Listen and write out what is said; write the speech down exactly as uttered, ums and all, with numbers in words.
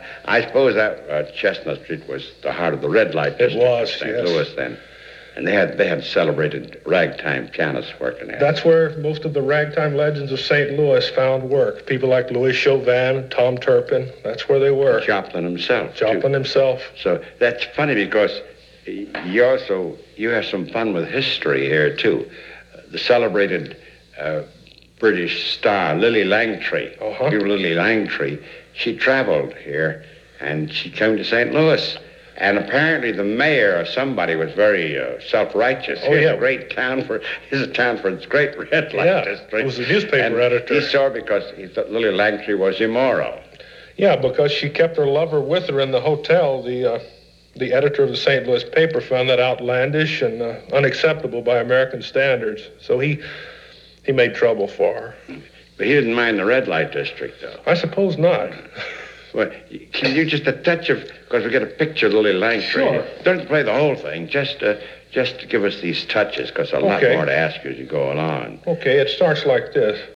I suppose that uh, Chestnut Street was the heart of the red light district was, of Saint yes. Louis then. And they had they had celebrated ragtime pianists working there. That's where most of the ragtime legends of Saint Louis found work. People like Louis Chauvin, Tom Turpin, that's where they were. Joplin himself. Joplin too. himself. So that's funny because you also, you have some fun with history here too. The celebrated uh, British star, Lily Langtry, Uh-huh. you Lily Langtry, she traveled here and she came to Saint Louis. And apparently the mayor or somebody was very uh, self-righteous. Oh, Here's yeah. a great town for, here's a town for its great red light Yeah, district. it was the newspaper and editor. He saw because he thought Lily Langtry was immoral. Yeah, because she kept her lover with her in the hotel. The uh, the editor of the Saint Louis paper found that outlandish and uh, unacceptable by American standards. So he he made trouble for her. But he didn't mind the red light district, though. I suppose not. Well, can you just a touch of, because we get a picture of Lily Langtry. Sure. Don't play the whole thing, just uh, just give us these touches, because a lot Okay. more to ask you as you go along. Okay, it starts like this.